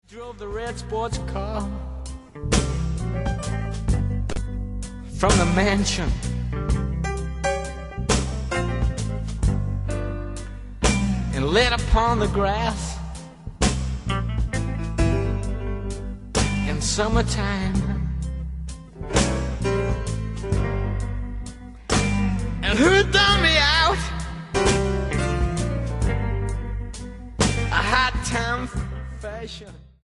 Drove the red sports car from the mansion and lit upon the grass in summertime. And who done me out? A hot time fashion.